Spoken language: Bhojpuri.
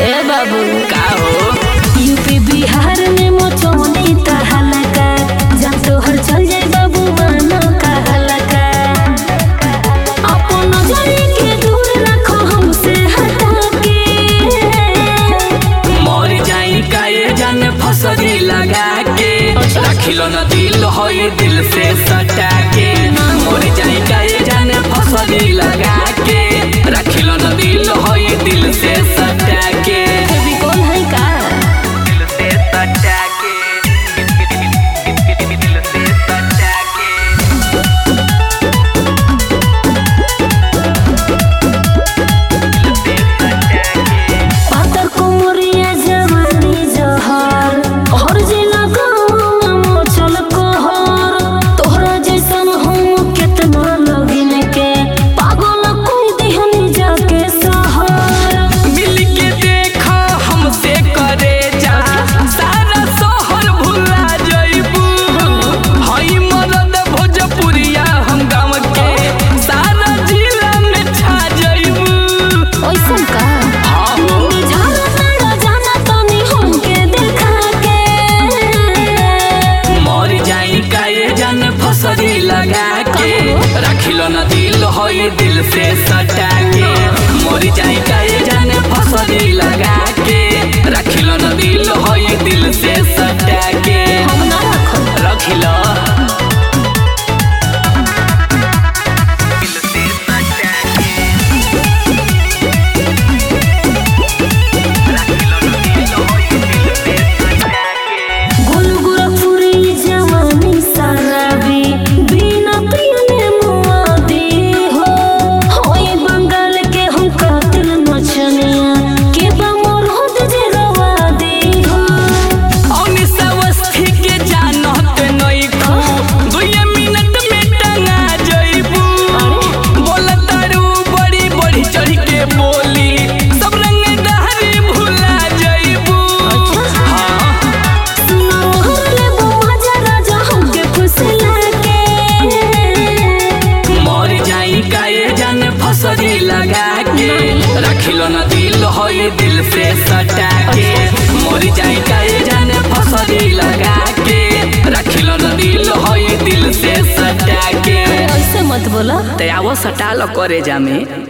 ए बाबू का हो यूपी बिहार में मोचोनी तहलका जब तोहर चल जाए बाबू मानो कहलका अपन नजर के दूर रखो हमसे हटा के मर जाई का ये जान फसरी लगा के रखिलो न दिल होई दिल से सटा के मर जाई का ये जान फसरी लगा के रखिलो न दिल होई दिल से सटा के कभी कौन है का दिल से सटा के दिल से सटा के पातर कुमरिया जवानी जहर हर जिला गाँव में मोचल कहर तोहरा जैसन हम केतना लगिन के पागल कोई दिहनी जाके सहर मिल के देखा हमसे करे जा सारा शहर भुला जइबू हई मरद भोजपुरिया हम गाँव के सारा जिला में छा जइबू ओइसन का हाँ हो जाना तारा जाना तनी हमके देखा के मर जाई का ये जान फसरी लगा के रखिलो न दिल होई दिल से सटा के मर जाई का ये जान फसरी लगा के रखिलो न दिल होई दिल से सटा के हम ना रखब रखिलो गुलगुरपुरी जवानी शराबी बिना पियले मुआदी हो होई बंगाल के हम कातिल नचनिया के बा मोर होद जे रवा दे हो अवस्थी के जानत नहीं खो 2 मिनट में टंगा जइबू बोलतारू बड़ी बड़ी चढ़ के बोली सब रंग दहरी भुला जइबू हाँ सुना मोहर ले बो मजा राजा हमके फुसला के मर जाई का ये जान फसरी लगा के रखिलो न दिल होई दिल से सटा के मर जाई का ये जान फसरी लगा के रखिलो न दिल होई दिल से सटा के ऐसे मत बोला ते आवो सटा लो करे जामे